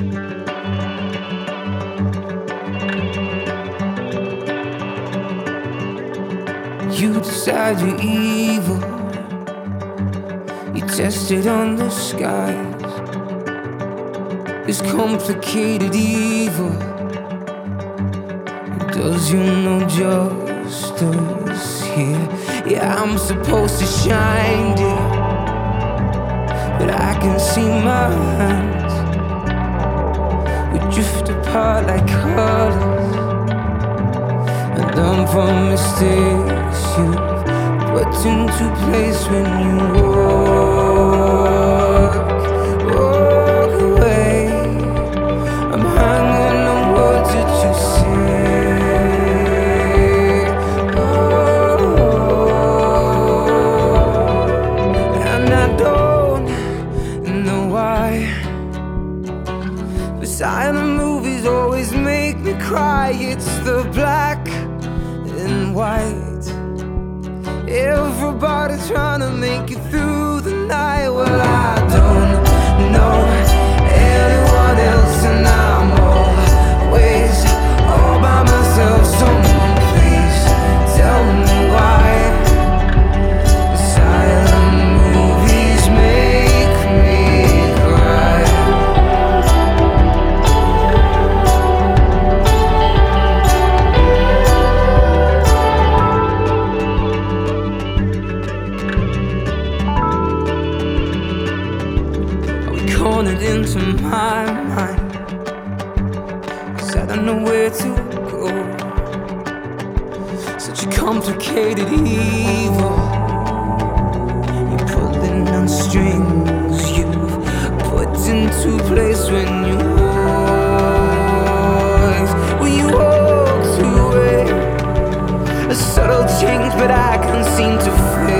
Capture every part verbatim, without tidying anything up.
You decide you're evil. You test it on the skies. This complicated evil does you no justice here. Yeah, I'm supposed to shine, dear, but I can see my hands. We drift apart like colors and learn from mistakes you've put into place when you walk, walk away. I'm hanging on words that you say. Oh, and I don't know why, but silent movies always make me cry. It's the black and white. Everybody trying to make it through the night. Well, I don't know anyone else, and I'm always all by myself. Someone please tell me why the silent movies make me cry. Cornered into my mind, 'cause I don't know where to go. Such a complicated evil. You're pulling on strings you've put into place when you walk. When you walked away, a subtle change, but I can't seem to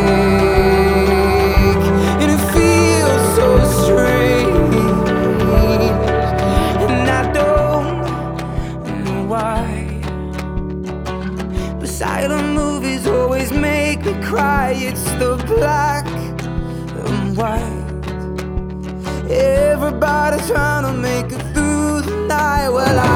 fake, and it feels so strange. Silent movies always make me cry. It's the black and white. Everybody trying to make it through the night. Well, I